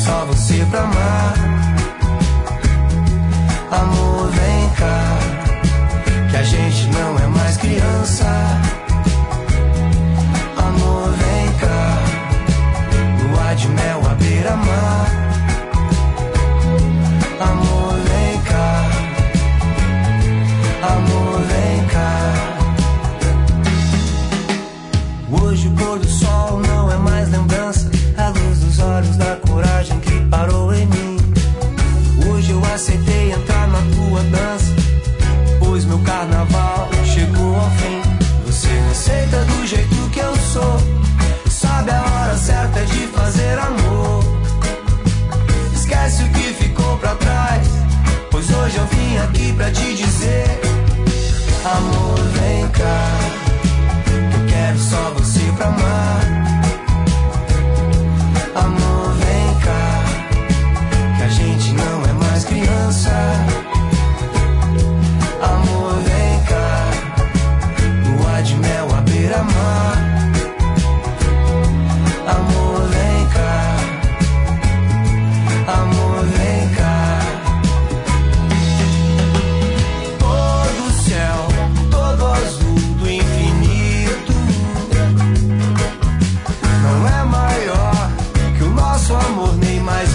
só você pra amar. Amor, vem cá, que a gente não é mais criança. Amor, vem cá, lua de mel à beira-mar. Amor, vem cá, amor, vem cá. Hoje o pôr do sol não é mais lembrança, a luz dos olhos da coragem que parou em mim. Hoje eu aceitei entrar na tua dança, pois meu carnaval chegou ao fim. Você me aceita do jeito que eu sou, sabe a hora certa de fazer amor. Esquece o que ficou pra trás, pois hoje eu vim aqui pra te dizer: amor, vem cá, eu quero só você pra amar. Amor, vem cá, que a gente não é mais criança. Amor, vem cá, lua de mel à beira-mar. Amor, vem cá, amor, vem cá. Todo o céu, todo azul do infinito não é maior que o nosso amor, nem mais